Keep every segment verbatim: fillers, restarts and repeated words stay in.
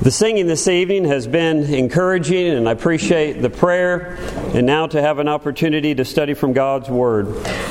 The singing this evening has been encouraging, and I appreciate the prayer, and now to have an opportunity to study from God's Word.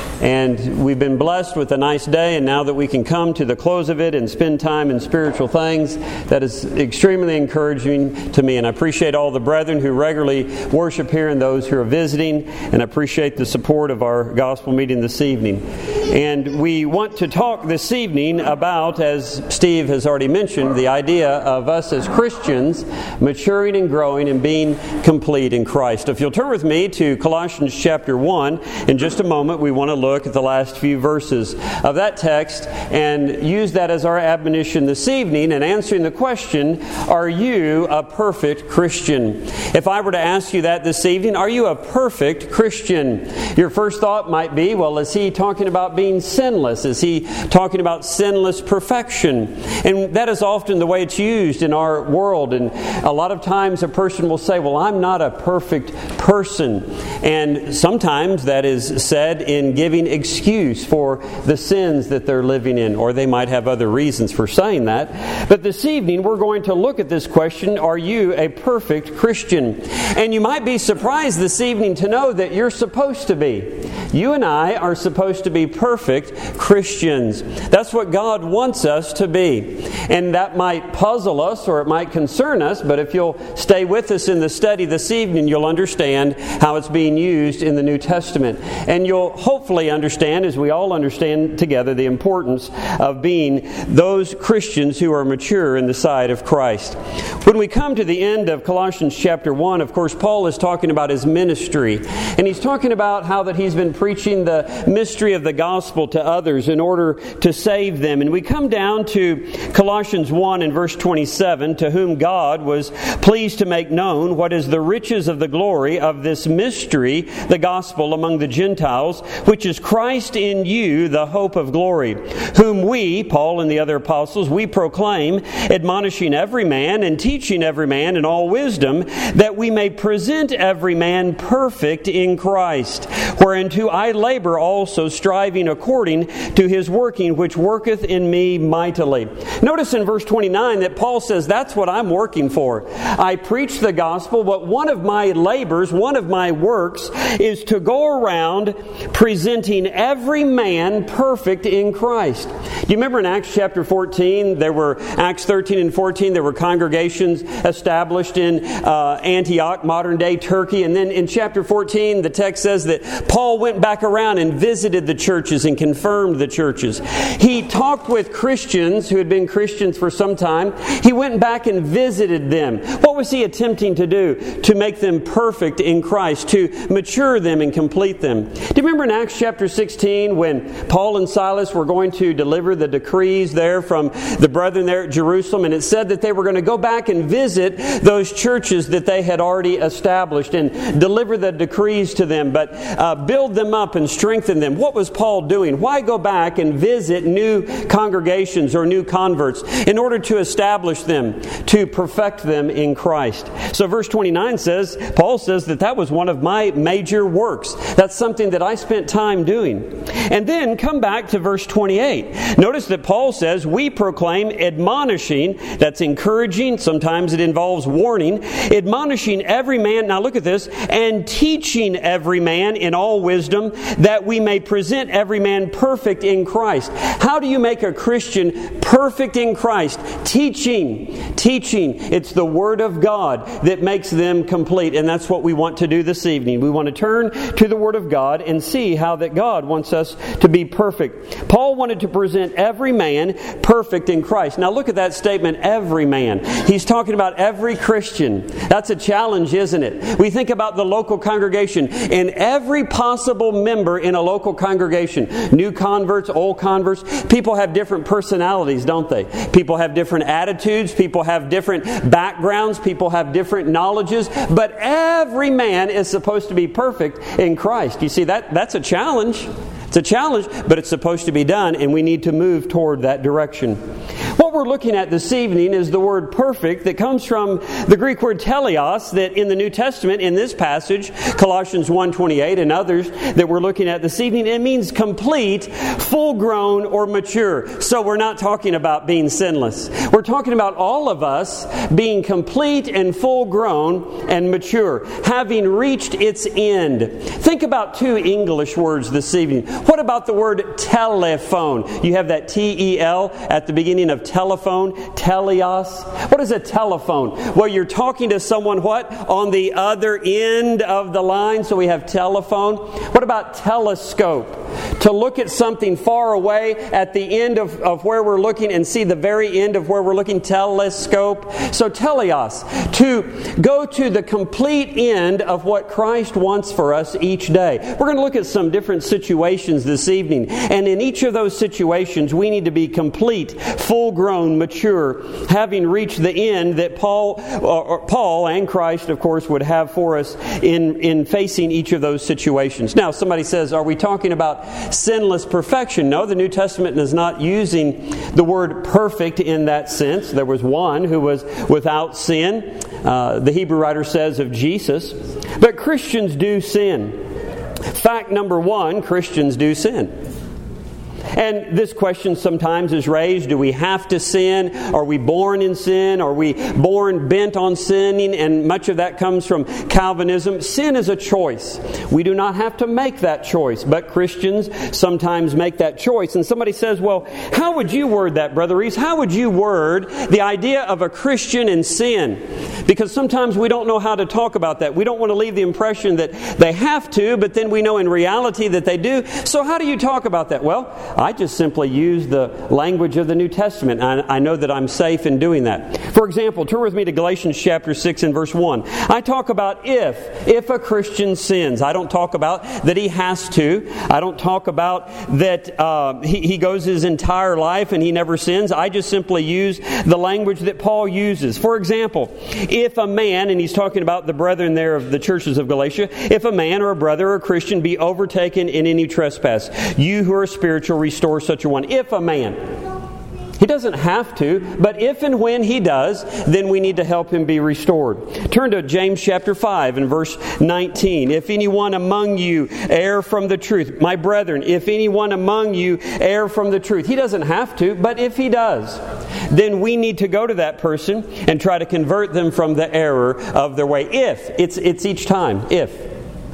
And we've been blessed with a nice day, and now that we can come to the close of it and spend time in spiritual things, that is extremely encouraging to me. And I appreciate all the brethren who regularly worship here and those who are visiting, and I appreciate the support of our gospel meeting this evening. And we want to talk this evening about, as Steve has already mentioned, the idea of us as Christians maturing and growing and being complete in Christ. If you'll turn with me to Colossians chapter one, in just a moment we want to look at the last few verses of that text and use that as our admonition this evening in answering the question, are you a perfect Christian? If I were to ask you that this evening, are you a perfect Christian? Your first thought might be, well, is he talking about being sinless? Is he talking about sinless perfection? And that is often the way it's used in our world. And a lot of times a person will say, well, I'm not a perfect person. And sometimes that is said in giving excuse for the sins that they're living in, or they might have other reasons for saying that. But this evening we're going to look at this question, are you a perfect Christian? And you might be surprised this evening to know that you're supposed to be. You and I are supposed to be perfect Christians. That's what God wants us to be. And that might puzzle us or it might concern us, but if you'll stay with us in the study this evening, you'll understand how it's being used in the New Testament. And you'll hopefully understand, as we all understand together, the importance of being those Christians who are mature in the sight of Christ. When we come to the end of Colossians chapter one, of course, Paul is talking about his ministry. And he's talking about how that he's been preaching the mystery of the gospel to others in order to save them. And we come down to Colossians one and verse twenty-seven, to whom God was pleased to make known what is the riches of the glory of this mystery, the gospel among the Gentiles, which is Christ in you, the hope of glory, whom we, Paul and the other apostles, we proclaim, admonishing every man and teaching every man in all wisdom, that we may present every man perfect in Christ, whereunto I labor also, striving according to his working, which worketh in me mightily. Notice in verse twenty-nine that Paul says, that's what I'm working for. I preach the gospel, but one of my labors, one of my works, is to go around presenting every man perfect in Christ. Do you remember in Acts chapter fourteen, there were, Acts thirteen and fourteen, there were congregations established in uh, Antioch, modern day Turkey. And then in chapter fourteen, the text says that Paul went back around and visited the churches and confirmed the churches. He talked with Christians who had been Christians for some time. He went back and visited them. What was he attempting to do? To make them perfect in Christ, to mature them and complete them. Do you remember in Acts chapter sixteen when Paul and Silas were going to deliver the decrees there from the brethren there at Jerusalem, and it said that they were going to go back and visit those churches that they had already established and deliver the decrees to them, but uh, build them up and strengthen them. What was Paul doing? Why go back and visit new congregations or new converts in order to establish them, to perfect them in Christ? So verse twenty-nine says, Paul says that that was one of my major works. That's something that I spent time doing. And then come back to verse twenty-eight. Notice that Paul says, we proclaim, admonishing, that's encouraging, sometimes it involves warning, admonishing every man, now look at this, and teaching every man in all wisdom, that we may present every man perfect in Christ. How do you make a Christian perfect in Christ? Teaching. Teaching. It's the Word of God that makes them complete. And that's what we want to do this evening. We want to turn to the Word of God and see how that God wants us to be perfect. Paul wanted to present every man perfect in Christ. Now look at that statement, every man. He's talking about every Christian. That's a challenge, isn't it? We think about the local congregation and every possible member in a local congregation. New converts, old converts. People have different personalities, don't they? People have different attitudes. People have different backgrounds. People have different knowledges. But every man is supposed to be perfect in Christ. You see, that that's a challenge. It's a challenge, but it's supposed to be done, and we need to move toward that direction. What we're looking at this evening is the word perfect that comes from the Greek word teleos that in the New Testament, in this passage, Colossians one twenty-eight and others that we're looking at this evening, it means complete, full-grown, or mature. So we're not talking about being sinless. We're talking about all of us being complete and full-grown and mature, having reached its end. Think about two English words this evening. What about the word telephone? You have that T E L at the beginning of telephone, teleos. What is a telephone? Well, you're talking to someone, what? On the other end of the line, so we have telephone. What about telescope? To look at something far away at the end of, of where we're looking and see the very end of where we're looking, telescope. So teleos, to go to the complete end of what Christ wants for us each day. We're going to look at some different situations this evening, and in each of those situations we need to be complete, full-grown, mature, having reached the end that Paul, or Paul and Christ, of course, would have for us in, in facing each of those situations. Now, somebody says, are we talking about sinless perfection? No, the New Testament is not using the word perfect in that sense. There was one who was without sin, uh, the Hebrew writer says of Jesus. But Christians do sin. Fact number one, Christians do sin. And this question sometimes is raised, do we have to sin? Are we born in sin? Are we born bent on sinning? And much of that comes from Calvinism. Sin is a choice. We do not have to make that choice, but Christians sometimes make that choice. And somebody says, well, how would you word that, Brother Reese? How would you word the idea of a Christian in sin? Because sometimes we don't know how to talk about that. We don't want to leave the impression that they have to, but then we know in reality that they do. So how do you talk about that? Well, I just simply use the language of the New Testament. I, I know that I'm safe in doing that. For example, turn with me to Galatians chapter six and verse one. I talk about if, if a Christian sins. I don't talk about that he has to. I don't talk about that uh, he, he goes his entire life and he never sins. I just simply use the language that Paul uses. For example, if a man, and he's talking about the brethren there of the churches of Galatia, if a man or a brother or a Christian be overtaken in any trespass, you who are spiritual, restore such a one. If a man. He doesn't have to, but if and when he does, then we need to help him be restored. Turn to James chapter five and verse nineteen. If anyone among you err from the truth, my brethren, if anyone among you err from the truth. He doesn't have to, but if he does, then we need to go to that person and try to convert them from the error of their way. If. It's, it's each time. If.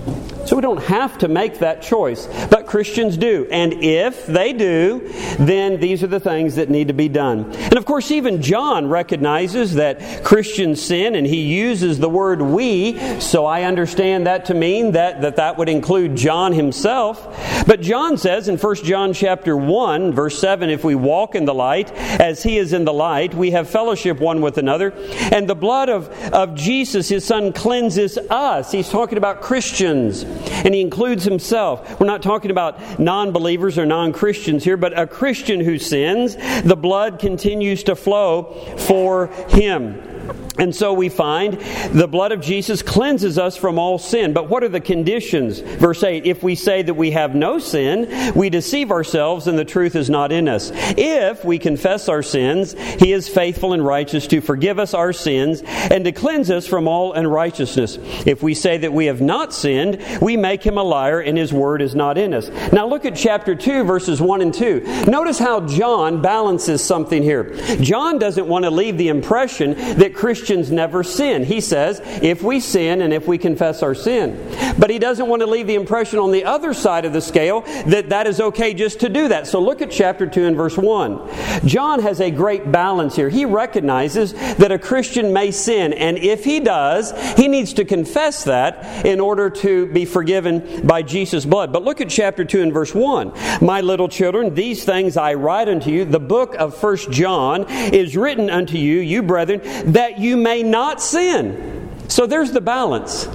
So we don't have to make that choice, but Christians do. And if they do, then these are the things that need to be done. And of course, even John recognizes that Christians sin, and he uses the word we, so I understand that to mean that that, that would include John himself. But John says in First John chapter one, verse seven, if we walk in the light, as he is in the light, we have fellowship one with another, and the blood of, of Jesus, his Son, cleanses us. He's talking about Christians. And he includes himself. We're not talking about non-believers or non-Christians here, but a Christian who sins, the blood continues to flow for him. And so we find the blood of Jesus cleanses us from all sin. But what are the conditions? Verse eight, if we say that we have no sin, we deceive ourselves and the truth is not in us. If we confess our sins, he is faithful and righteous to forgive us our sins and to cleanse us from all unrighteousness. If we say that we have not sinned, we make him a liar and his word is not in us. Now look at chapter two, verses one and two. Notice how John balances something here. John doesn't want to leave the impression that Christians never sin. He says, if we sin and if we confess our sin. But he doesn't want to leave the impression on the other side of the scale that that is okay just to do that. So look at chapter two and verse one. John has a great balance here. He recognizes that a Christian may sin, and if he does, he needs to confess that in order to be forgiven by Jesus' blood. But look at chapter two and verse one. My little children, these things I write unto you. The book of First John is written unto you, you brethren, that you may not sin. So there's the balance.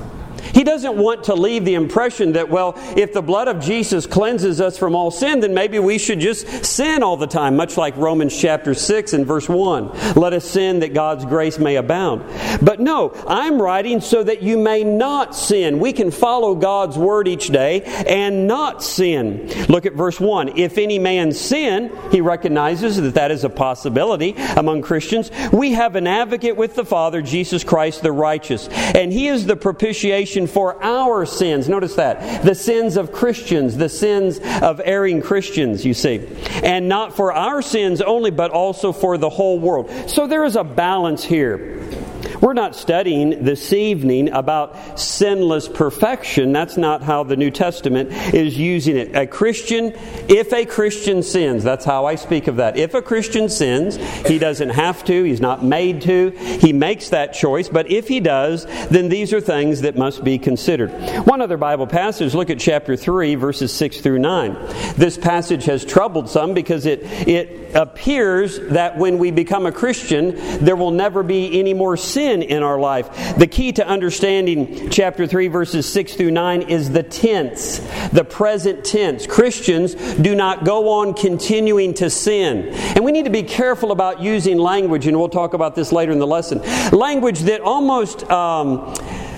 He doesn't want to leave the impression that, well, if the blood of Jesus cleanses us from all sin, then maybe we should just sin all the time, much like Romans chapter six and verse one. Let us sin that God's grace may abound. But no, I'm writing so that you may not sin. We can follow God's word each day and not sin. Look at verse one. If any man sin, he recognizes that that is a possibility among Christians. We have an advocate with the Father, Jesus Christ the righteous. And He is the propitiation for our sins. Notice that. The sins of Christians, the sins of erring Christians, you see. And not for our sins only, but also for the whole world. So there is a balance here. We're not studying this evening about sinless perfection. That's not how the New Testament is using it. A Christian, if a Christian sins, that's how I speak of that. If a Christian sins, he doesn't have to, he's not made to, he makes that choice. But if he does, then these are things that must be considered. One other Bible passage, look at chapter three, verses six through nine. This passage has troubled some because it, it appears that when we become a Christian, there will never be any more sin in our life. The key to understanding chapter three, verses six through nine is the tense, the present tense. Christians do not go on continuing to sin. And we need to be careful about using language, and we'll talk about this later in the lesson. Language that almost... Um,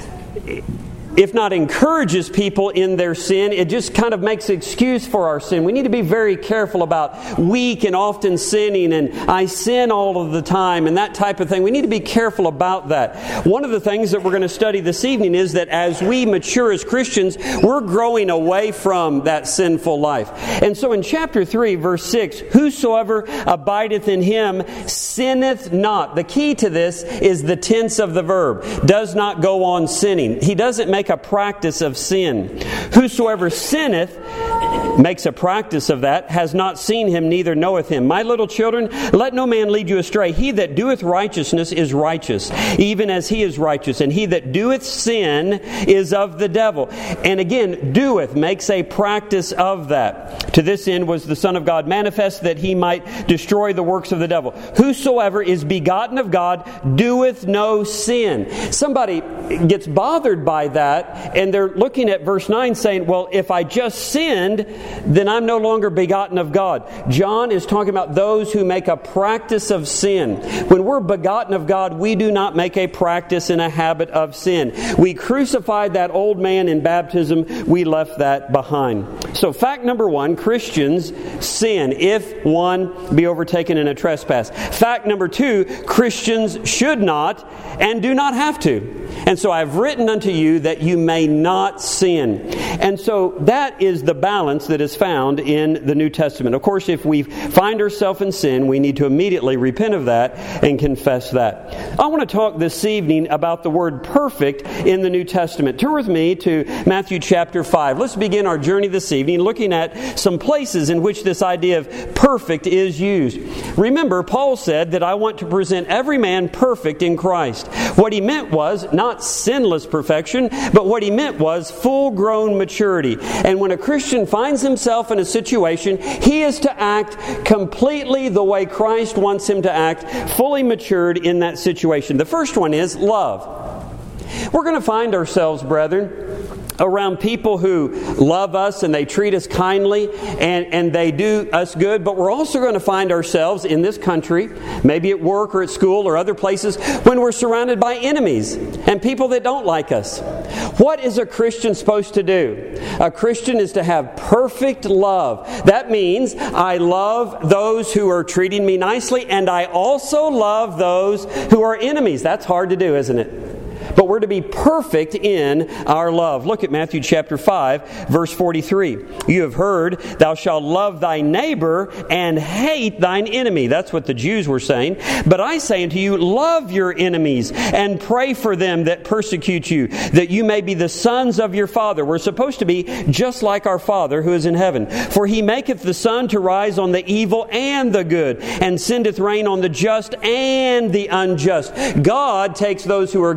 if not encourages people in their sin, it just kind of makes an excuse for our sin. We need to be very careful about weak and often sinning and I sin all of the time and that type of thing. We need to be careful about that. One of the things that we're going to study this evening is that as we mature as Christians, we're growing away from that sinful life. And so in chapter three, verse six, whosoever abideth in him sinneth not. The key to this is the tense of the verb. Does not go on sinning. He doesn't make a practice of sin. Whosoever sinneth makes a practice of that, has not seen him, neither knoweth him. My little children, let no man lead you astray. He that doeth righteousness is righteous, even as he is righteous. And he that doeth sin is of the devil. And again, doeth makes a practice of that. To this end was the Son of God manifest, that he might destroy the works of the devil. Whosoever is begotten of God doeth no sin. Somebody gets bothered by that, and they're looking at verse nine saying, well, if I just sinned, then I'm no longer begotten of God. John is talking about those who make a practice of sin. When we're begotten of God, we do not make a practice and a habit of sin. We crucified that old man in baptism. We left that behind. So fact number one, Christians sin if one be overtaken in a trespass. Fact number two, Christians should not and do not have to. And so I've written unto you that you may not sin. And so that is the balance that is found in the New Testament. Of course, if we find ourselves in sin, we need to immediately repent of that and confess that. I want to talk this evening about the word perfect in the New Testament. Turn with me to Matthew chapter five. Let's begin our journey this evening looking at some places in which this idea of perfect is used. Remember, Paul said that I want to present every man perfect in Christ. What he meant was not sinless perfection, but what he meant was full-grown maturity. And when a Christian finds himself in a situation, he is to act completely the way Christ wants him to act, fully matured in that situation. The first one is love. We're going to find ourselves, brethren, around people who love us and they treat us kindly and, and they do us good. But we're also going to find ourselves in this country, maybe at work or at school or other places, when we're surrounded by enemies and people that don't like us. What is a Christian supposed to do? A Christian is to have perfect love. That means I love those who are treating me nicely, and I also love those who are enemies. That's hard to do, isn't it? But we're to be perfect in our love. Look at Matthew chapter five, verse forty-three. You have heard, thou shalt love thy neighbor and hate thine enemy. That's what the Jews were saying. But I say unto you, love your enemies and pray for them that persecute you, that you may be the sons of your Father. We're supposed to be just like our Father who is in heaven. For he maketh the sun to rise on the evil and the good, and sendeth rain on the just and the unjust. God takes those who are good and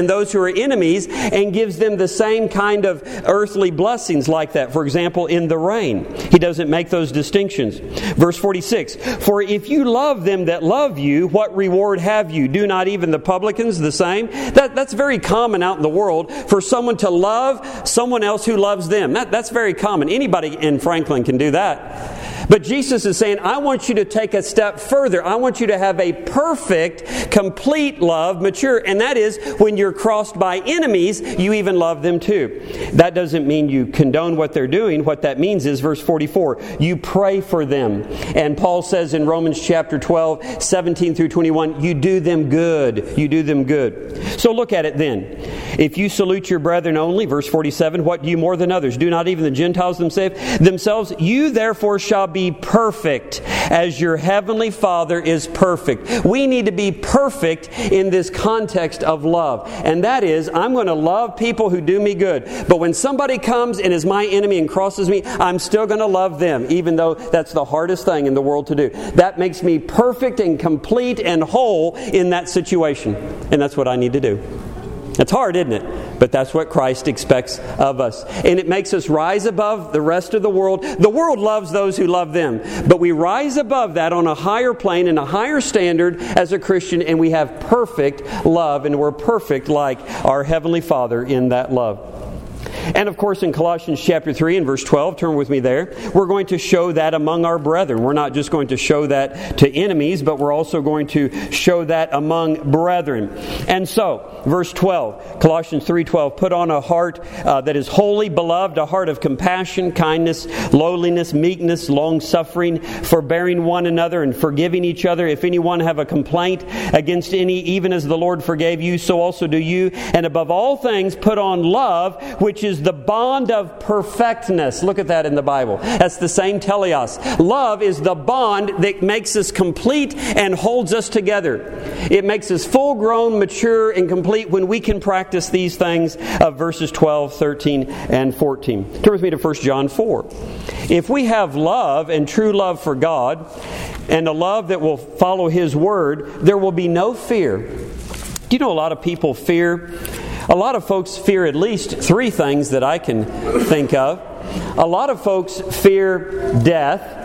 and those who are enemies, and gives them the same kind of earthly blessings like that. For example, in the rain. He doesn't make those distinctions. Verse forty-six, for if you love them that love you, what reward have you? Do not even the publicans the same? That, that's very common out in the world for someone to love someone else who loves them. That, that's very common. Anybody in Franklin can do that. But Jesus is saying, I want you to take a step further. I want you to have a perfect, complete love, mature. And that is, when you're crossed by enemies, you even love them too. That doesn't mean you condone what they're doing. What that means is, verse forty-four, you pray for them. And Paul says in Romans chapter twelve, seventeen through twenty-one, you do them good. You do them good. So look at it then. If you salute your brethren only, verse forty-seven, what do you more than others? Do not even the Gentiles themselves? You therefore shall be Be perfect as your heavenly Father is perfect. We need to be perfect in this context of love. And that is, I'm going to love people who do me good. But when somebody comes and is my enemy and crosses me, I'm still going to love them, even though that's the hardest thing in the world to do. That makes me perfect and complete and whole in that situation. And that's what I need to do. It's hard, isn't it? But that's what Christ expects of us. And it makes us rise above the rest of the world. The world loves those who love them. But we rise above that on a higher plane and a higher standard as a Christian, and we have perfect love, and we're perfect like our Heavenly Father in that love. And of course, in Colossians chapter three and verse twelve, turn with me there, we're going to show that among our brethren. We're not just going to show that to enemies, but we're also going to show that among brethren. And so, verse twelve, Colossians three twelve, put on a heart uh, that is holy, beloved, a heart of compassion, kindness, lowliness, meekness, long-suffering, forbearing one another and forgiving each other. If anyone have a complaint against any, even as the Lord forgave you, so also do you. And above all things, put on love, which is the bond of perfectness. Look at that in the Bible. That's the same teleos. Love is the bond that makes us complete and holds us together. It makes us full-grown, mature, and complete when we can practice these things of verses twelve, thirteen, and fourteen. Turn with me to First John four. If we have love and true love for God, and a love that will follow His Word, there will be no fear. Do you know a lot of people fear? A lot of folks fear at least three things that I can think of. A lot of folks fear death.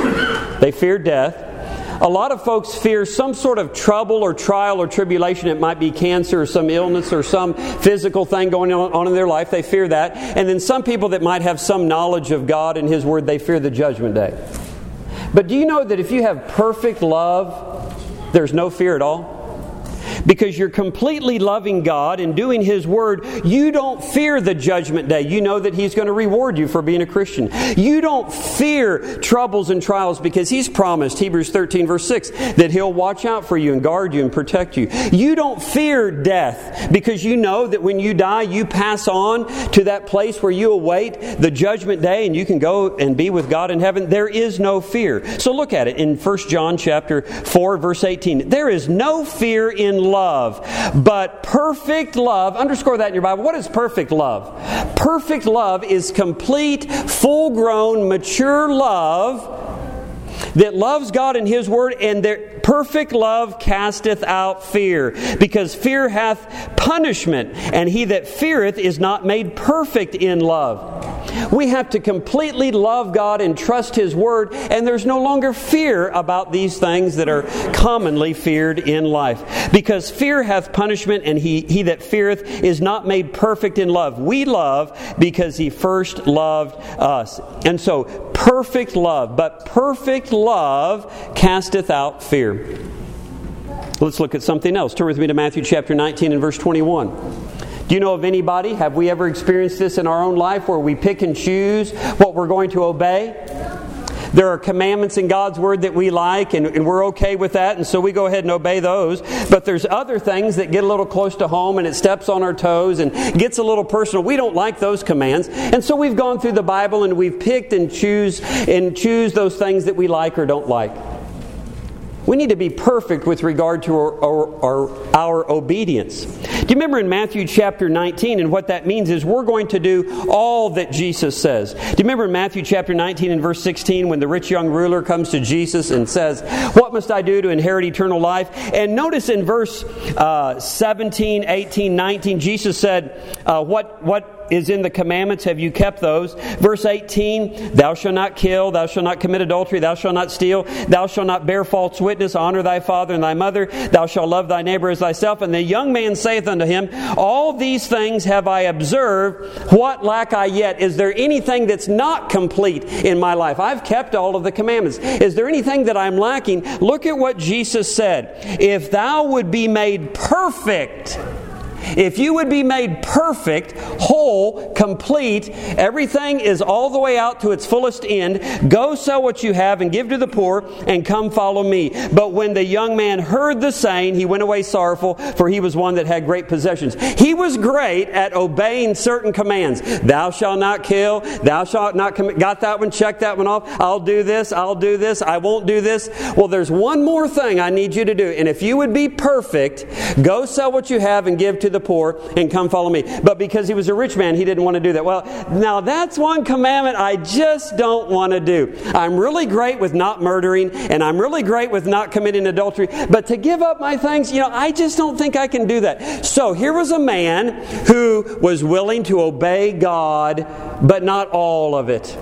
They fear death. A lot of folks fear some sort of trouble or trial or tribulation. It might be cancer or some illness or some physical thing going on in their life. They fear that. And then some people that might have some knowledge of God and His Word, they fear the judgment day. But do you know that if you have perfect love, there's no fear at all? Because you're completely loving God and doing His Word, you don't fear the judgment day. You know that He's going to reward you for being a Christian. You don't fear troubles and trials because He's promised, Hebrews thirteen verse six, that He'll watch out for you and guard you and protect you. You don't fear death because you know that when you die, you pass on to that place where you await the judgment day and you can go and be with God in heaven. There is no fear. So look at it in First John chapter four verse eighteen. There is no fear in love, but perfect love, underscore that in your Bible. What is perfect love? Perfect love is complete, full-grown, mature love that loves God and His Word, and their perfect love casteth out fear, because fear hath punishment, and he that feareth is not made perfect in love. We have to completely love God and trust His Word, and there's no longer fear about these things that are commonly feared in life. Because fear hath punishment, and he, he that feareth is not made perfect in love. We love because He first loved us. And so, perfect love, but perfect love casteth out fear. Let's look at something else. Turn with me to Matthew chapter nineteen and verse twenty-one. Do you know of anybody? Have we ever experienced this in our own life where we pick and choose what we're going to obey? There are commandments in God's Word that we like, and, and we're okay with that, and so we go ahead and obey those. But there's other things that get a little close to home, and it steps on our toes and gets a little personal. We don't like those commands, and so we've gone through the Bible and we've picked and choose and choose those things that we like or don't like. We need to be perfect with regard to our, our, our, our obedience. Do you remember in Matthew chapter nineteen, and what that means is we're going to do all that Jesus says. Do you remember in Matthew chapter nineteen and verse sixteen when the rich young ruler comes to Jesus and says, "What must I do to inherit eternal life?" And notice in verse uh, seventeen, eighteen, nineteen, Jesus said, uh, what, what is in the commandments? Have you kept those? Verse eighteen, "Thou shalt not kill, thou shalt not commit adultery, thou shalt not steal, thou shalt not bear false witness, honor thy father and thy mother, thou shalt love thy neighbor as thyself." And the young man saith unto him, "All these things have I observed, what lack I yet?" Is there anything that's not complete in my life? I've kept all of the commandments. Is there anything that I'm lacking? Look at what Jesus said. "If thou would be made perfect," if you would be made perfect, whole, complete, everything is all the way out to its fullest end, "go sell what you have and give to the poor, and come follow me." But when the young man heard the saying, he went away sorrowful, for he was one that had great possessions. He was great at obeying certain commands. "Thou shalt not kill, thou shalt not commit." Got that one, check that one off. "I'll do this, I'll do this, I won't do this." Well, there's one more thing I need you to do. And if you would be perfect, go sell what you have and give to the poor, and come follow me. But because he was a rich man, he didn't want to do that. Well, now that's one commandment I just don't want to do. I'm really great with not murdering, and I'm really great with not committing adultery, but to give up my things, you know, I just don't think I can do that. So here was a man who was willing to obey God, but not all of it.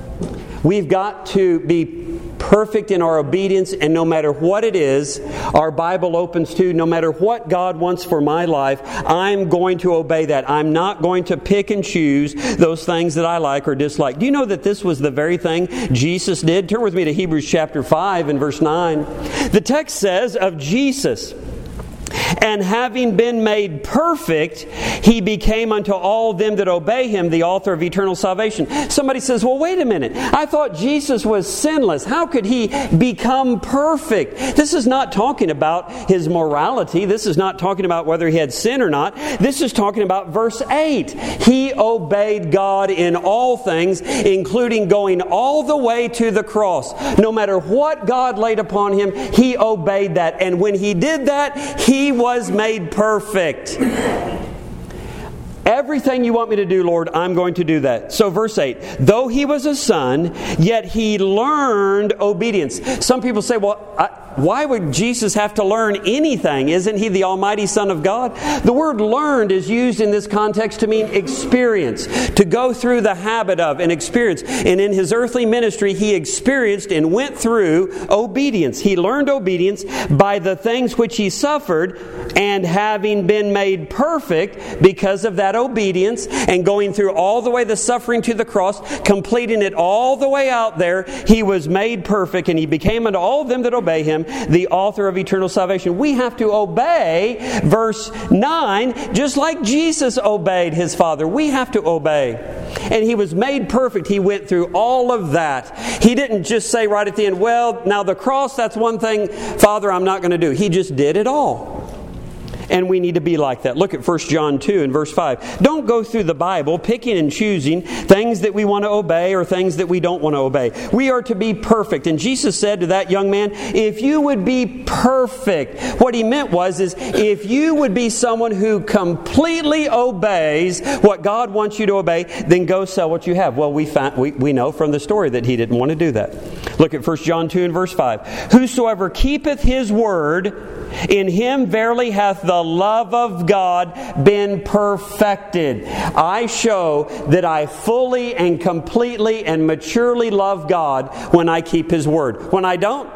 We've got to be perfect in our obedience, and no matter what it is our Bible opens to, no matter what God wants for my life, I'm going to obey that. I'm not going to pick and choose those things that I like or dislike. Do you know that this was the very thing Jesus did? Turn with me to Hebrews chapter five and verse nine. The text says of Jesus, "And having been made perfect, He became unto all them that obey Him the author of eternal salvation." Somebody says, "Well, wait a minute. I thought Jesus was sinless. How could He become perfect?" This is not talking about His morality. This is not talking about whether He had sin or not. This is talking about verse eight. He obeyed God in all things, including going all the way to the cross. No matter what God laid upon Him, He obeyed that. And when He did that, He was made perfect. Everything you want me to do, Lord, I'm going to do that. So verse eight, "Though He was a son, yet He learned obedience." Some people say, well, I, why would Jesus have to learn anything? Isn't He the Almighty Son of God? The word learned is used in this context to mean experience, to go through the habit of an experience. And in His earthly ministry, He experienced and went through obedience. He learned obedience by the things which He suffered, and having been made perfect because of that obedience and going through all the way the suffering to the cross, completing it all the way out there, He was made perfect, and He became unto all them that obey Him the author of eternal salvation. We have to obey, verse nine, just like Jesus obeyed His Father. We have to obey. And He was made perfect. He went through all of that. He didn't just say right at the end, "Well, now the cross, that's one thing, Father, I'm not going to do." He just did it all. And we need to be like that. Look at First John two and verse five. Don't go through the Bible picking and choosing things that we want to obey or things that we don't want to obey. We are to be perfect. And Jesus said to that young man, if you would be perfect, what He meant was is if you would be someone who completely obeys what God wants you to obey, then go sell what you have. Well, we find, we, we know from the story that he didn't want to do that. Look at First John two and verse five. "Whosoever keepeth His word, in him verily hath the love of God been perfected." I show that I fully and completely and maturely love God when I keep His word. When I don't,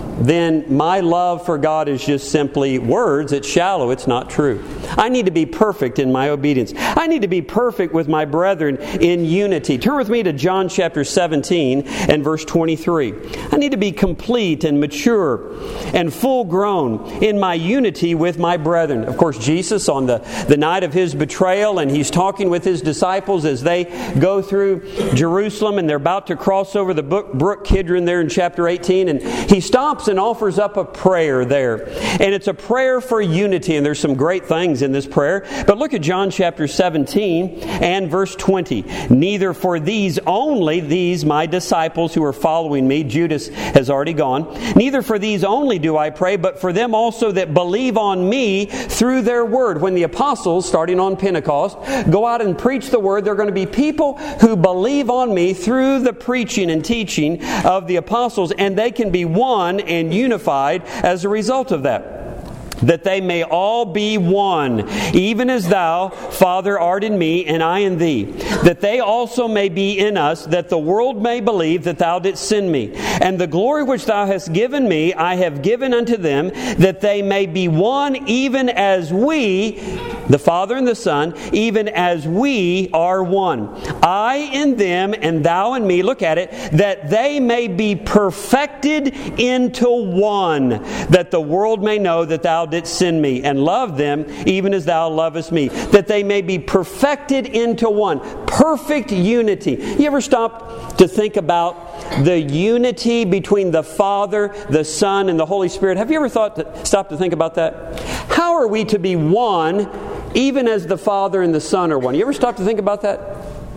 then my love for God is just simply words. It's shallow. It's not true. I need to be perfect in my obedience. I need to be perfect with my brethren in unity. Turn with me to John chapter seventeen and verse twenty-three. I need to be complete and mature and full grown in my unity with my brethren. Of course, Jesus on the, the night of His betrayal, and He's talking with His disciples as they go through Jerusalem, and they're about to cross over the brook Kidron there in chapter eighteen, and He stops and offers up a prayer there. And it's a prayer for unity, and there's some great things in this prayer. But look at John chapter seventeen and verse twenty. Neither for these only, these my disciples who are following me, Judas has already gone, neither for these only do I pray, but for them also that believe on me through their word. When the apostles, starting on Pentecost, go out and preach the word, there are going to be people who believe on me through the preaching and teaching of the apostles, and they can be one and unified as a result of that. That they may all be one, even as thou, Father, art in me, and I in thee. That they also may be in us, that the world may believe that thou didst send me. And the glory which thou hast given me, I have given unto them, that they may be one, even as we, the Father and the Son, even as we are one. I in them, and thou in me, look at it, that they may be perfected into one, that the world may know that thou didst send me, and love them even as thou lovest me, that they may be perfected into one. Perfect unity. You ever stop to think about the unity between the Father, the Son, and the Holy Spirit? Have you ever thought to, stopped to think about that? How are we to be one even as the Father and the Son are one? You ever stop to think about that?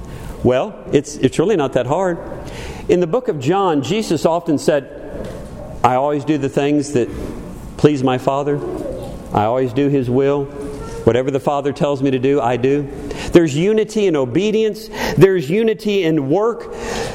Well, it's it's really not that hard. In the book of John, Jesus often said, I always do the things that please my Father. I always do His will. Whatever the Father tells me to do, I do. There's unity in obedience. There's unity in work.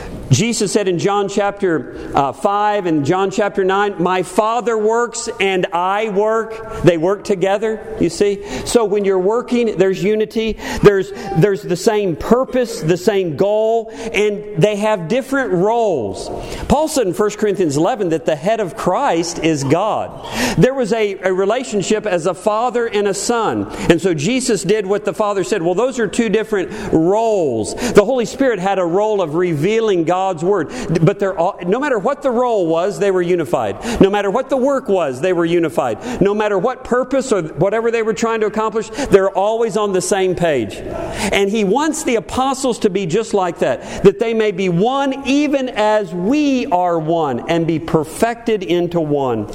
Jesus said in John chapter uh, five and John chapter nine, my Father works and I work. They work together, you see. So when you're working, there's unity. There's, there's the same purpose, the same goal, and they have different roles. Paul said in First Corinthians eleven that the head of Christ is God. There was a, a relationship as a father and a son. And so Jesus did what the Father said. Well, those are two different roles. The Holy Spirit had a role of revealing God. God's Word. But they're all, no matter what the role was, they were unified. No matter what the work was, they were unified. No matter what purpose or whatever they were trying to accomplish, they're always on the same page. And He wants the apostles to be just like that. That they may be one even as we are one, and be perfected into one.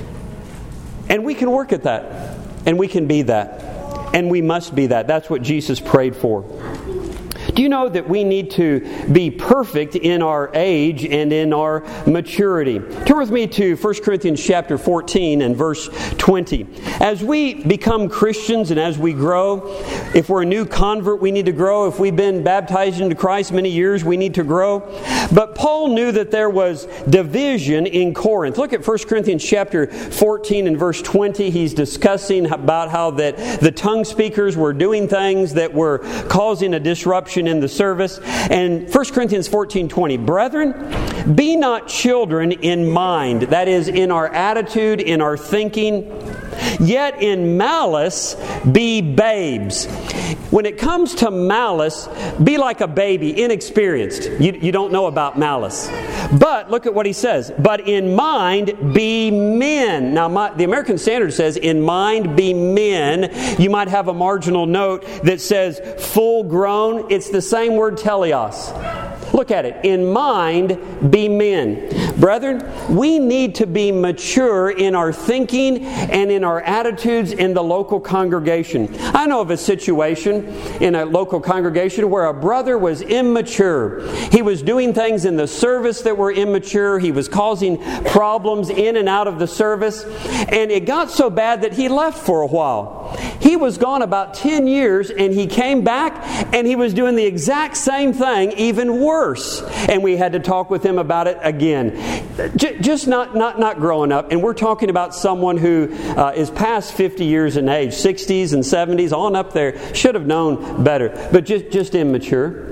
And we can work at that. And we can be that. And we must be that. That's what Jesus prayed for. Do you know that we need to be perfect in our age and in our maturity? Turn with me to First Corinthians chapter fourteen and verse twenty. As we become Christians and as we grow, if we're a new convert, we need to grow. If we've been baptized into Christ many years, we need to grow. But Paul knew that there was division in Corinth. Look at First Corinthians chapter fourteen and verse twenty. He's discussing about how that the tongue speakers were doing things that were causing a disruption in the service. And First Corinthians fourteen twenty, brethren, be not children in mind, that is, in our attitude, in our thinking, yet in malice be babes. When it comes to malice, be like a baby, inexperienced. You, you don't know about malice. But look at what he says. But in mind be men. Now my, the American Standard says, in mind be men. You might have a marginal note that says full grown. It's the same word, teleos. Look at it. In mind be men. Brethren, we need to be mature in our thinking and in our attitudes in the local congregation. I know of a situation in a local congregation where a brother was immature. He was doing things in the service that were immature. He was causing problems in and out of the service. And it got so bad that he left for a while. He was gone about ten years and he came back and he was doing the exact same thing, even worse. And we had to talk with him about it again. Just not, not, not growing up. And we're talking about someone who uh, is past fifty years in age, sixties and seventies, on up there. Should have known better, but just, just immature.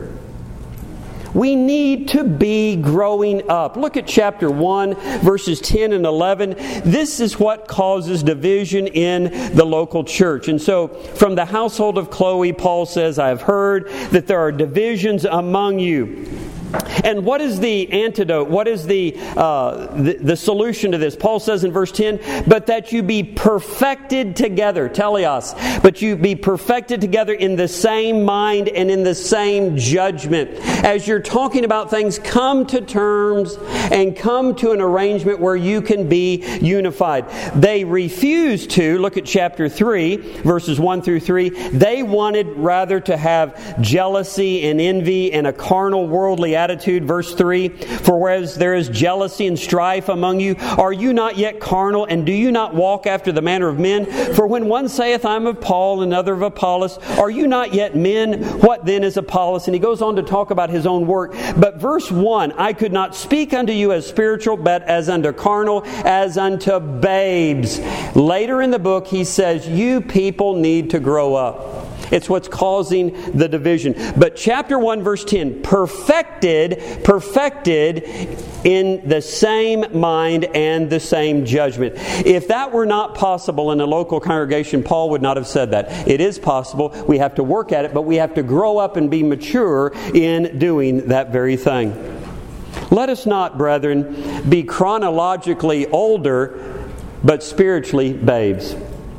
We need to be growing up. Look at chapter one, verses ten and eleven. This is what causes division in the local church. And so, from the household of Chloe, Paul says, I have heard that there are divisions among you. And what is the antidote? What is the, uh, the the solution to this? Paul says in verse ten, but that you be perfected together, teleos, but you be perfected together in the same mind and in the same judgment. As you're talking about things, come to terms and come to an arrangement where you can be unified. They refused to, look at chapter three, verses one through three, they wanted rather to have jealousy and envy and a carnal worldly attitude. Verse three, for whereas there is jealousy and strife among you, are you not yet carnal, and do you not walk after the manner of men? For when one saith, I am of Paul, and another of Apollos, are you not yet men? What then is Apollos? And he goes on to talk about his own work. But verse one, I could not speak unto you as spiritual, but as unto carnal, as unto babes. Later in the book, he says, you people need to grow up. It's what's causing the division. But chapter one, verse ten, perfected, perfected in the same mind and the same judgment. If that were not possible in a local congregation, Paul would not have said that. It is possible. We have to work at it, but we have to grow up and be mature in doing that very thing. Let us not, brethren, be chronologically older, but spiritually babes.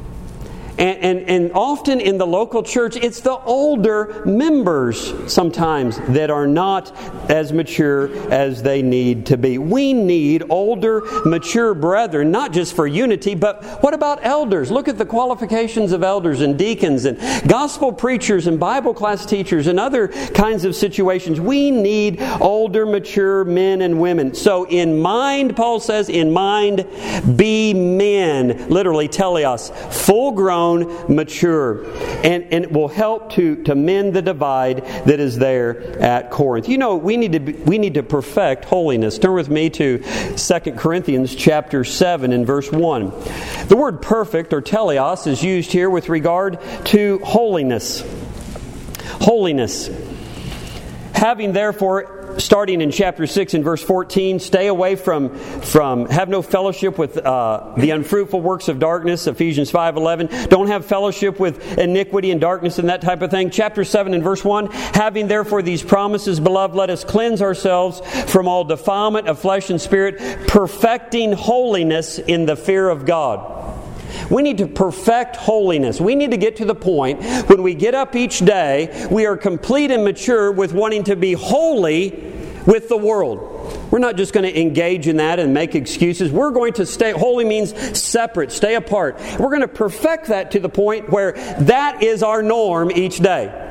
And, and, and often in the local church, it's the older members sometimes that are not as mature as they need to be. We need older, mature brethren, not just for unity, but what about elders? Look at the qualifications of elders and deacons and gospel preachers and Bible class teachers and other kinds of situations. We need older, mature men and women. So in mind, Paul says, in mind, be men, literally teleos, full grown, mature, and, and it will help to, to mend the divide that is there at Corinth. You know, we need to be, we need to perfect holiness. Turn with me to Second Corinthians chapter seven and verse one. The word perfect or teleos is used here with regard to holiness. Holiness. Having therefore, starting in chapter six and verse fourteen, stay away from, from have no fellowship with uh, the unfruitful works of darkness, Ephesians five eleven. Don't have fellowship with iniquity and darkness and that type of thing. Chapter seven and verse one, having therefore these promises, beloved, let us cleanse ourselves from all defilement of flesh and spirit, perfecting holiness in the fear of God. We need to perfect holiness. We need to get to the point when we get up each day, we are complete and mature with wanting to be holy with the world. We're not just going to engage in that and make excuses. We're going to stay, holy means separate, stay apart. We're going to perfect that to the point where that is our norm each day.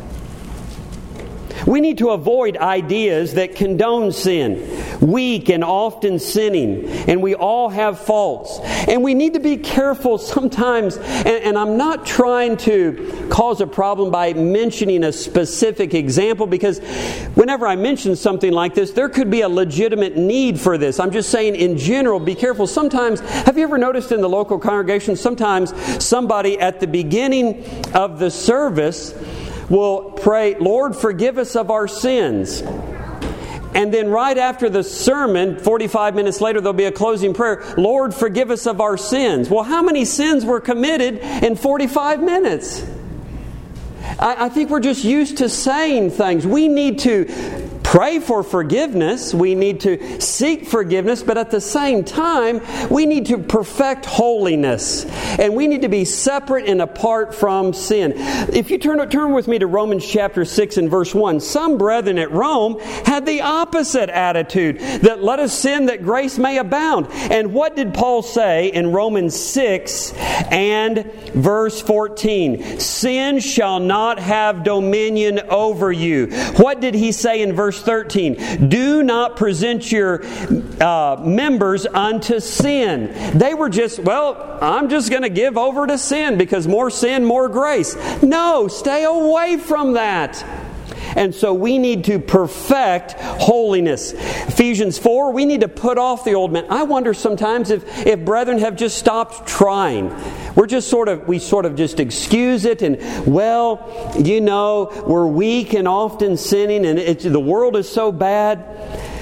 We need to avoid ideas that condone sin, weak and often sinning, and we all have faults. And we need to be careful sometimes, and, and I'm not trying to cause a problem by mentioning a specific example, because whenever I mention something like this, there could be a legitimate need for this. I'm just saying in general, be careful. Sometimes, have you ever noticed in the local congregation, sometimes somebody at the beginning of the service will pray, Lord, forgive us of our sins. And then right after the sermon, forty-five minutes later, there'll be a closing prayer, Lord, forgive us of our sins. Well, how many sins were committed in forty-five minutes? I, I think we're just used to saying things. We need to pray for forgiveness. We need to seek forgiveness, but at the same time, we need to perfect holiness. And we need to be separate and apart from sin. If you turn, turn with me to Romans chapter six and verse one, some brethren at Rome had the opposite attitude, that let us sin that grace may abound. And what did Paul say in Romans six and verse fourteen? Sin shall not have dominion over you. What did he say in verse thirteen? Do not present your uh, members unto sin. They were just, well, I'm just going to give over to sin because more sin, more grace. No, stay away from that. And so we need to perfect holiness. Ephesians four, we need to put off the old man. I wonder sometimes if, if brethren have just stopped trying. We're just sort of, we sort of just excuse it and, well, you know, we're weak and often sinning and it, the world is so bad.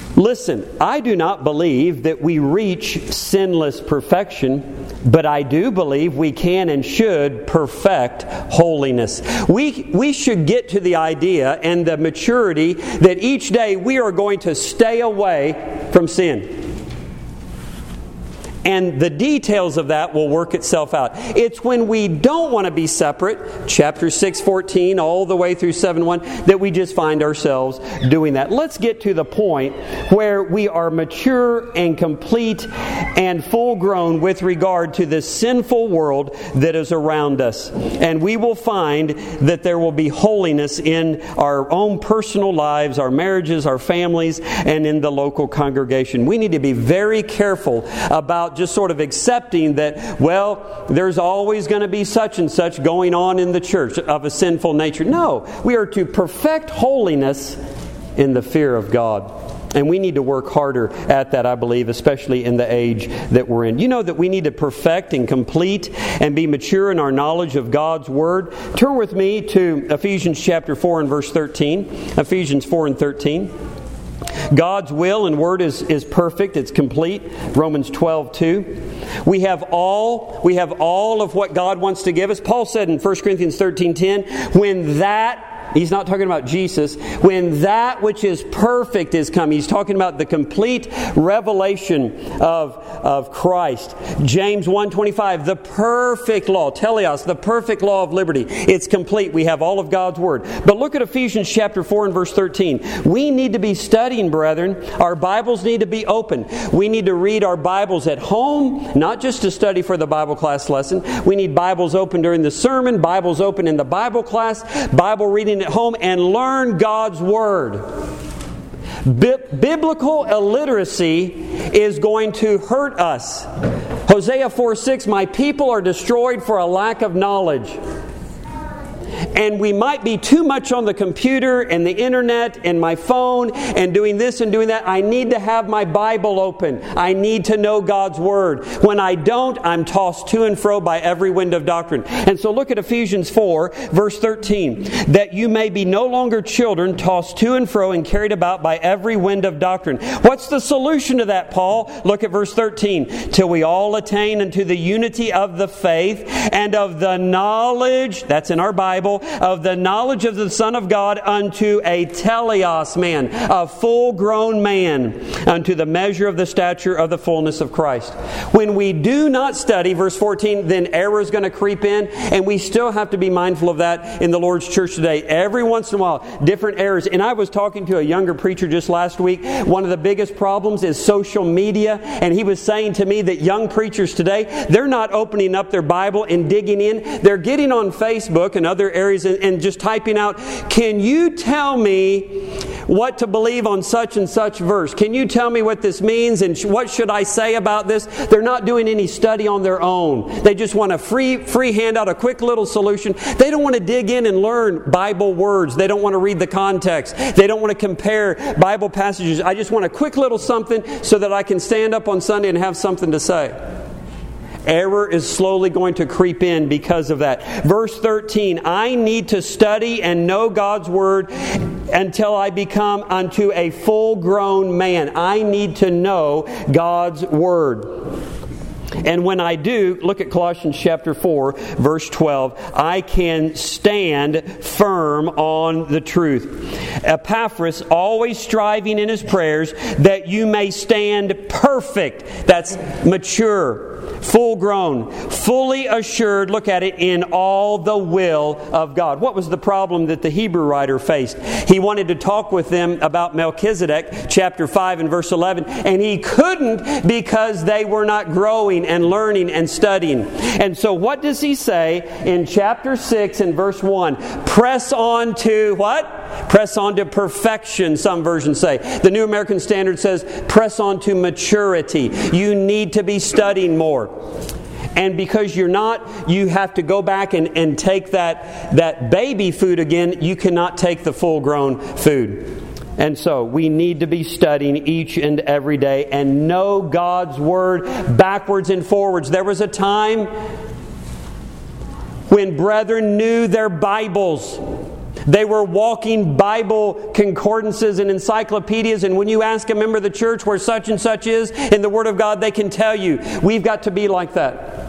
Listen, I do not believe that we reach sinless perfection, but I do believe we can and should perfect holiness. We, we should get to the idea and the maturity that each day we are going to stay away from sin. And the details of that will work itself out. It's when we don't want to be separate, chapter six fourteen, all the way through seven one, that we just find ourselves doing that. Let's get to the point where we are mature and complete and full grown with regard to this sinful world that is around us. And we will find that there will be holiness in our own personal lives, our marriages, our families, and in the local congregation. We need to be very careful about just sort of accepting that, well, there's always going to be such and such going on in the church of a sinful nature. No, we are to perfect holiness in the fear of God. And we need to work harder at that, I believe, especially in the age that we're in. You know that we need to perfect and complete and be mature in our knowledge of God's Word. Turn with me to Ephesians chapter four and verse thirteen. Ephesians four and thirteen. God's will and word is, is perfect, it's complete. Romans twelve two. We have all we have all of what God wants to give us. Paul said in First Corinthians thirteen ten, when that He's not talking about Jesus. When that which is perfect is come. He's talking about the complete revelation of, of Christ. James one twenty-five, the perfect law, teleos, the perfect law of liberty. It's complete. We have all of God's Word. But look at Ephesians chapter four and verse thirteen. We need to be studying, brethren. Our Bibles need to be open. We need to read our Bibles at home, not just to study for the Bible class lesson. We need Bibles open during the sermon, Bibles open in the Bible class, Bible reading at home, and learn God's Word. Bi- biblical illiteracy is going to hurt us. Hosea four six, my people are destroyed for a lack of knowledge. And we might be too much on the computer and the internet and my phone and doing this and doing that. I need to have my Bible open. I need to know God's Word. When I don't, I'm tossed to and fro by every wind of doctrine. And so look at Ephesians four, verse thirteen. That you may be no longer children, tossed to and fro and carried about by every wind of doctrine. What's the solution to that, Paul? Look at verse thirteen. Till we all attain unto the unity of the faith and of the knowledge, that's in our Bible, of the knowledge of the Son of God unto a teleos man, a full-grown man, unto the measure of the stature of the fullness of Christ. When we do not study, verse fourteen, then error is going to creep in, and we still have to be mindful of that in the Lord's church today. Every once in a while, different errors. And I was talking to a younger preacher just last week. One of the biggest problems is social media, and he was saying to me that young preachers today, they're not opening up their Bible and digging in. They're getting on Facebook and other areas and, and just typing out, can you tell me what to believe on such and such verse? Can you tell me what this means and sh- what should I say about this? They're not doing any study on their own. They just want a free free handout, a quick little solution. They don't want to dig in and learn Bible words. They don't want to read the context. They don't want to compare Bible passages. I just want a quick little something so that I can stand up on Sunday and have something to say. Error is slowly going to creep in because of that. Verse thirteen, I need to study and know God's Word until I become unto a full-grown man. I need to know God's Word. And when I do, look at Colossians chapter four, verse twelve, I can stand firm on the truth. Epaphras, always striving in his prayers that you may stand perfect. That's mature, full grown, fully assured, look at it, in all the will of God. What was the problem that the Hebrew writer faced? He wanted to talk with them about Melchizedek, chapter five and verse eleven, and he couldn't because they were not growing and learning and studying. And so what does he say in chapter six and verse one? Press on to what? Press on to perfection, some versions say. The New American Standard says, press on to maturity. You need to be studying more. And because you're not, you have to go back and, and take that, that baby food again. You cannot take the full-grown food. And so we need to be studying each and every day and know God's Word backwards and forwards. There was a time when brethren knew their Bibles. They were walking Bible concordances and encyclopedias, and when you ask a member of the church where such and such is in the Word of God, they can tell you. We've got to be like that.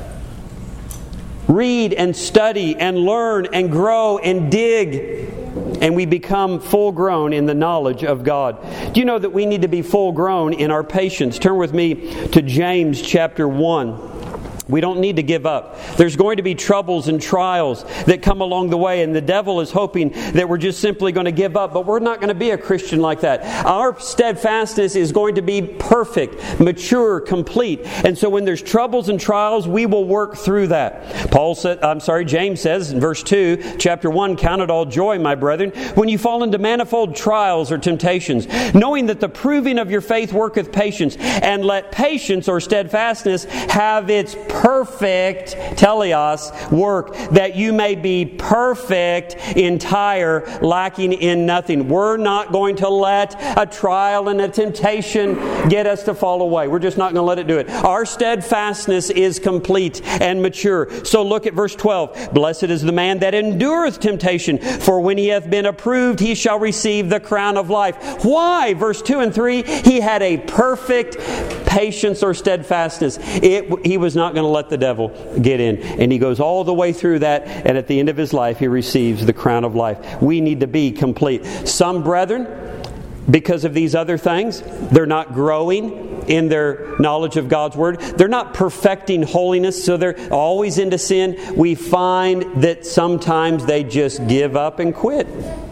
Read and study and learn and grow and dig, and we become full grown in the knowledge of God. Do you know that we need to be full grown in our patience? Turn with me to James chapter one. We don't need to give up. There's going to be troubles and trials that come along the way, and the devil is hoping that we're just simply going to give up, but we're not going to be a Christian like that. Our steadfastness is going to be perfect, mature, complete. And so when there's troubles and trials, we will work through that. Paul said, I'm sorry, James says in verse two, chapter one, "Count it all joy, my brethren, when you fall into manifold trials or temptations, knowing that the proving of your faith worketh patience, and let patience or steadfastness have its perfect teleos work, that you may be perfect, entire, lacking in nothing." We're not going to let a trial and a temptation get us to fall away. We're just not going to let it do it. Our steadfastness is complete and mature. So look at verse twelve. "Blessed is the man that endureth temptation, for when he hath been approved, he shall receive the crown of life." Why? Verse two and three, he had a perfect patience or steadfastness. It, he was not going to let the devil get in. And he goes all the way through that, and at the end of his life, he receives the crown of life. We need to be complete. Some brethren, because of these other things, they're not growing in their knowledge of God's Word. They're not perfecting holiness, so they're always into sin. We find that sometimes they just give up and quit.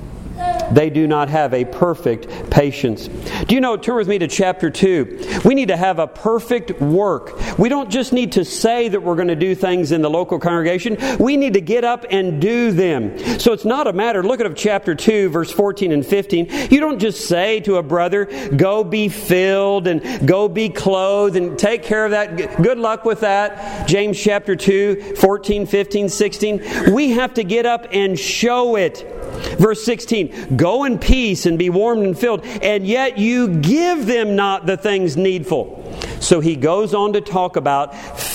They do not have a perfect patience. Do you know, turn with me to chapter two. We need to have a perfect work. We don't just need to say that we're going to do things in the local congregation. We need to get up and do them. So it's not a matter, look at chapter two, verse fourteen and fifteen. You don't just say to a brother, "Go be filled and go be clothed and take care of that. Good luck with that." James chapter two, fourteen, fifteen, sixteen. We have to get up and show it. Verse sixteen, "Go in peace and be warmed and filled, and yet you give them not the things needful." So he goes on to talk about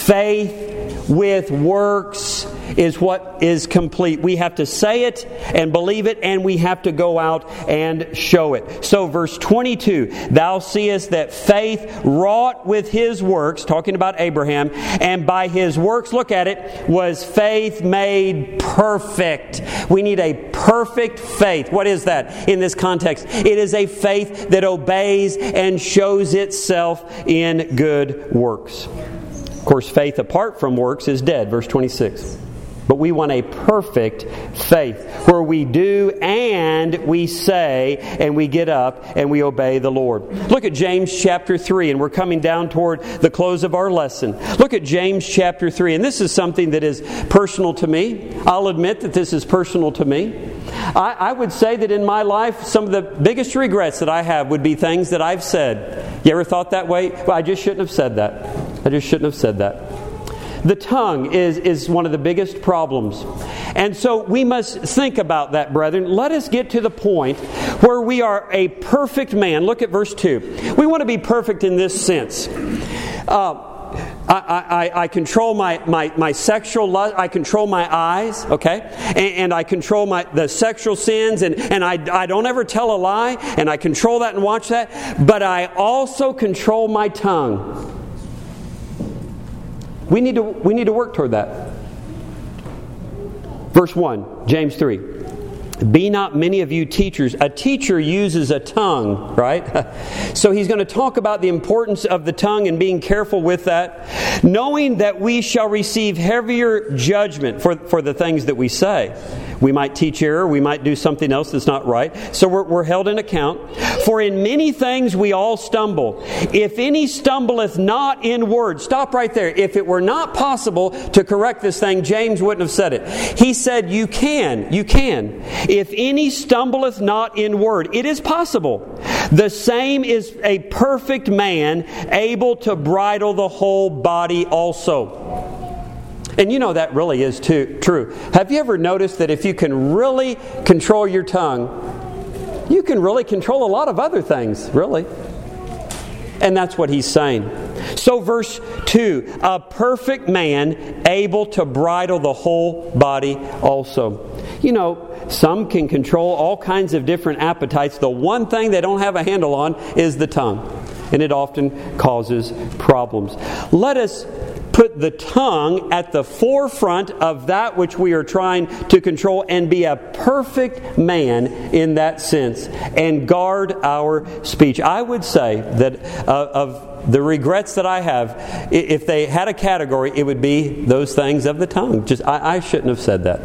faith with works is what is complete. We have to say it and believe it, and we have to go out and show it. So verse twenty-two, "Thou seest that faith wrought with his works," talking about Abraham, "and by his works," look at it, "was faith made perfect." We need a perfect faith. What is that in this context? It is a faith that obeys and shows itself in good works. Of course, faith apart from works is dead. Verse twenty-six. But we want a perfect faith where we do and we say and we get up and we obey the Lord. Look at James chapter three, and we're coming down toward the close of our lesson. Look at James chapter three, and this is something that is personal to me. I'll admit that this is personal to me. I, I would say that in my life, some of the biggest regrets that I have would be things that I've said. You ever thought that way? Well, I just shouldn't have said that. I just shouldn't have said that. The tongue is, is one of the biggest problems. And so we must think about that, brethren. Let us get to the point where we are a perfect man. Look at verse two. We want to be perfect in this sense. Uh, I, I, I control my, my, my sexual lust. I control my eyes, okay? And, and I control my the sexual sins, and, and I, I don't ever tell a lie, and I control that and watch that. But I also control my tongue. We need to we need to work toward that. Verse one, James three. "Be not many of you teachers." A teacher uses a tongue, right? So he's going to talk about the importance of the tongue and being careful with that, knowing that we shall receive heavier judgment for, for the things that we say. We might teach error. We might do something else that's not right. So we're, we're held in account. "For in many things we all stumble. If any stumbleth not in word." Stop right there. If it were not possible to correct this thing, James wouldn't have said it. He said you can. You can. "If any stumbleth not in word." It is possible. "The same is a perfect man, able to bridle the whole body also." And you know that really is too, true. Have you ever noticed that if you can really control your tongue, you can really control a lot of other things, really? And that's what he's saying. So verse two, "A perfect man able to bridle the whole body also." You know, Some can control all kinds of different appetites. The one thing they don't have a handle on is the tongue. And it often causes problems. Let us put the tongue at the forefront of that which we are trying to control and be a perfect man in that sense and guard our speech. I would say that uh, of the regrets that I have, if they had a category, it would be those things of the tongue. Just I, I shouldn't have said that.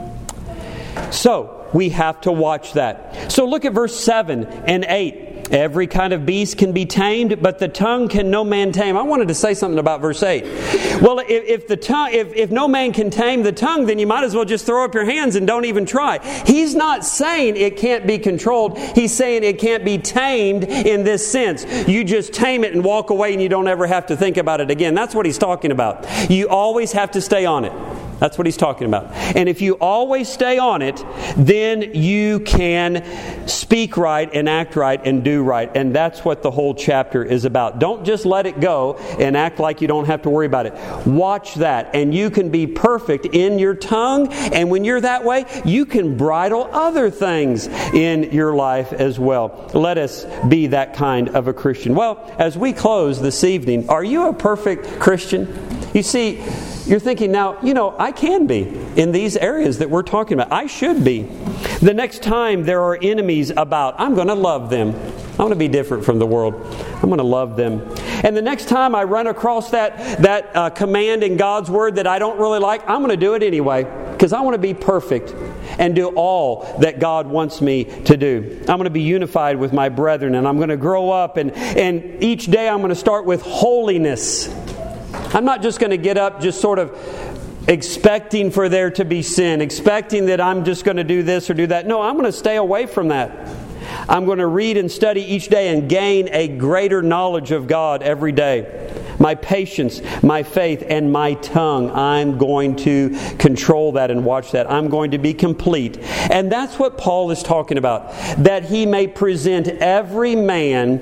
So we have to watch that. So look at verse seven and eight. Every kind of beast can be tamed, but the tongue can no man tame. I wanted to say something about verse eight. Well, if, if the tongue, if, if no man can tame the tongue, then you might as well just throw up your hands and don't even try. He's not saying it can't be controlled. He's saying it can't be tamed in this sense. You just tame it and walk away and you don't ever have to think about it again. That's what he's talking about. You always have to stay on it. That's what he's talking about. And if you always stay on it, then you can speak right and act right and do right. And that's what the whole chapter is about. Don't just let it go and act like you don't have to worry about it. Watch that. And you can be perfect in your tongue. And when you're that way, you can bridle other things in your life as well. Let us be that kind of a Christian. Well, as we close this evening, are you a perfect Christian? You see, you're thinking now, you know, I can be in these areas that we're talking about. I should be. The next time there are enemies about, I'm going to love them. I'm going to be different from the world. I'm going to love them. And the next time I run across that, that uh, command in God's Word that I don't really like, I'm going to do it anyway. Because I want to be perfect and do all that God wants me to do. I'm going to be unified with my brethren, and I'm going to grow up. And, and each day I'm going to start with holiness. I'm not just going to get up just sort of expecting for there to be sin, expecting that I'm just going to do this or do that. No, I'm going to stay away from that. I'm going to read and study each day and gain a greater knowledge of God every day. My patience, my faith, and my tongue, I'm going to control that and watch that. I'm going to be complete. And that's what Paul is talking about. That he may present every man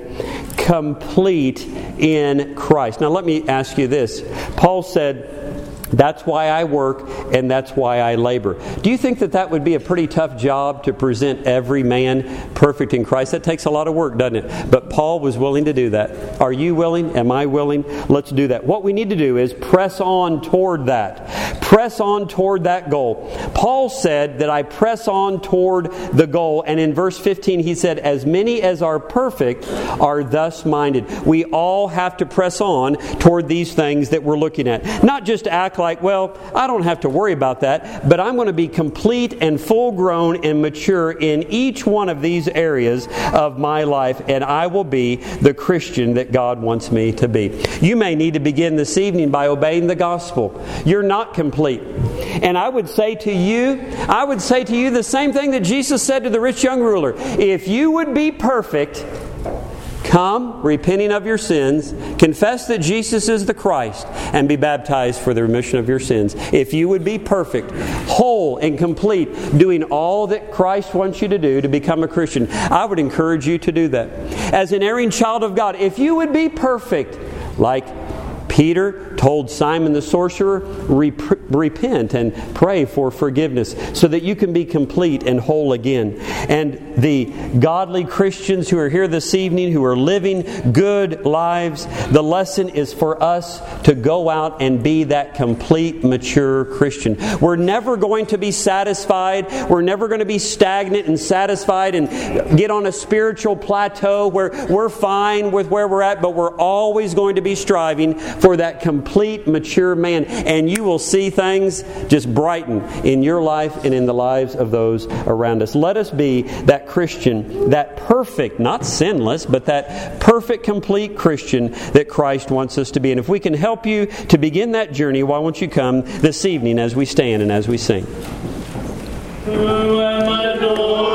complete in Christ. Now let me ask you this. Paul said, that's why I work and that's why I labor. Do you think that that would be a pretty tough job to present every man perfect in Christ? That takes a lot of work, doesn't it? But Paul was willing to do that. Are you willing? Am I willing? Let's do that. What we need to do is press on toward that. Press on toward that goal. Paul said that I press on toward the goal. And in verse fifteen he said, as many as are perfect are thus minded. We all have to press on toward these things that we're looking at. Not just act like, well, I don't have to worry about that, but I'm going to be complete and full grown and mature in each one of these areas of my life, and I will be the Christian that God wants me to be. You may need to begin this evening by obeying the gospel. You're not complete. And I would say to you, I would say to you the same thing that Jesus said to the rich young ruler. If you would be perfect, come, repenting of your sins, confess that Jesus is the Christ, and be baptized for the remission of your sins. If you would be perfect, whole and complete, doing all that Christ wants you to do to become a Christian, I would encourage you to do that. As an erring child of God, if you would be perfect, like Peter told Simon the sorcerer, Rep- repent and pray for forgiveness so that you can be complete and whole again. And the godly Christians who are here this evening, who are living good lives, the lesson is for us to go out and be that complete, mature Christian. We're never going to be satisfied. We're never going to be stagnant and satisfied and get on a spiritual plateau where we're fine with where we're at, but we're always going to be striving for that complete, mature man. And you will see things just brighten in your life and in the lives of those around us. Let us be that Christian, that perfect, not sinless, but that perfect, complete Christian that Christ wants us to be. And if we can help you to begin that journey, why won't you come this evening as we stand and as we sing? Who am I, Lord?